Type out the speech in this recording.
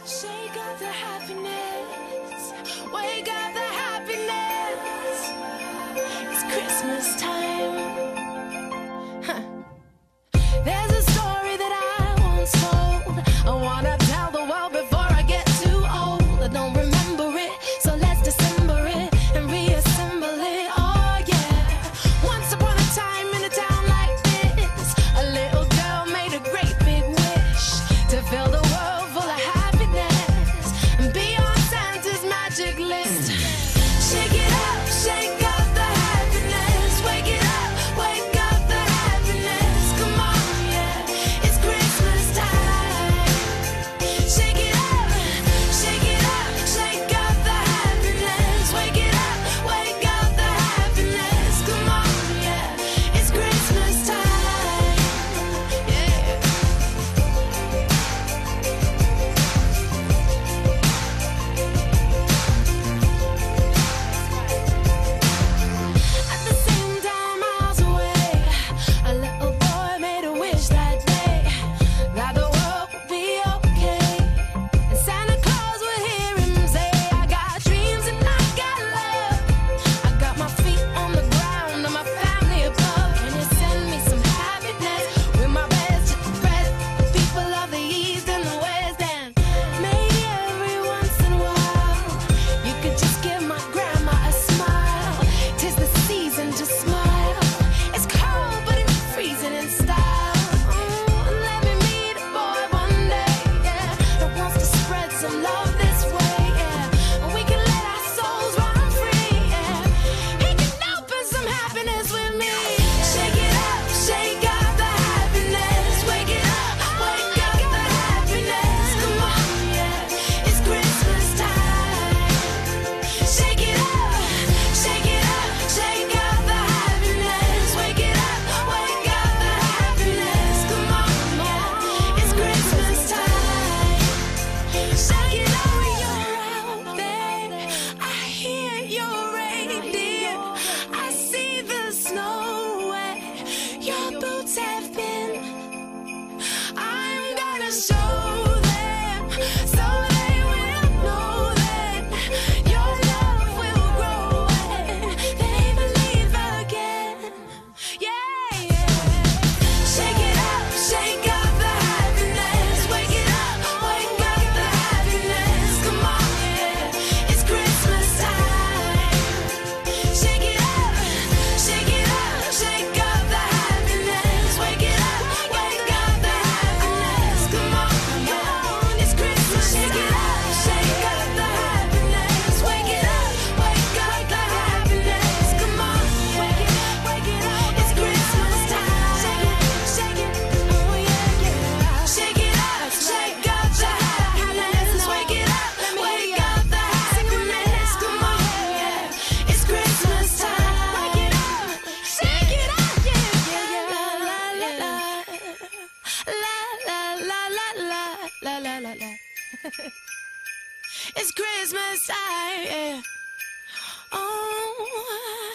Shake up the happiness, wake up the happiness. It's Christmas time. There's a story that I once told. I wanna tell the world before I get too old. I don't remember it, so let's dissemble it and reassemble it. Oh yeah. Once upon a time in a town like this, a little girl made a great big wish to fill the world full of happiness and be on Santa's magic list. Shake it up, shake up the happiness. Wake it up, wake up the happiness. Come on, yeah, it's Christmas time. Shake it up, shake it up, shake up the happiness. Wake it up, wake up the happiness. Come on, yeah, it's Christmas time. Yeah. At the same time, miles away, a little boy made a wish that day that the world would be okay. And Santa Claus would hear him say, I got dreams and I got love. I got my feet on the ground and my family above. Can you send me some happiness with my best to spread people of the East and the West? And maybe every once in a while you could just give my grandma a smile. 'Tis the season to smile. It's cold, but it's freezing in style. Let me meet a boy one day, yeah, that wants to spread some love this way, yeah. And we can let our souls run free, yeah. He can open some happiness with me. Shake it up, shake up the happiness. Wake it up, wake up the happiness. Come on, yeah, it's Christmas time. Shake it up, shake it up, shake up the happiness. Wake it up, wake up the happiness. Come on, yeah, it's Christmas time. Shake it up, you're out there. I hear your reindeer. I see the snow where your boots have been. I'm gonna show them so they will know that your love will grow and they believe again. Yeah, yeah. Shake it up, shake up the happiness. Wake it up, wake up the happiness. Come on, yeah, it's Christmas time. Shake it up, shake it up, shake up the happiness. Wake it up, wake up the happiness. Come on, yeah, it's Christmas. Shake it up, shake up the happiness. Wake it up, wake up the happiness. Come on, wake it up, it's Christmas time. Shake it, oh yeah, yeah. Shake it up, shake up the happiness. Wake it up, wake up the happiness. Come on, yeah, it's Christmas time. Wake it up, shake it up, yeah, yeah. La la la la, la la la la la la la. It's Christmas time, yeah. Oh.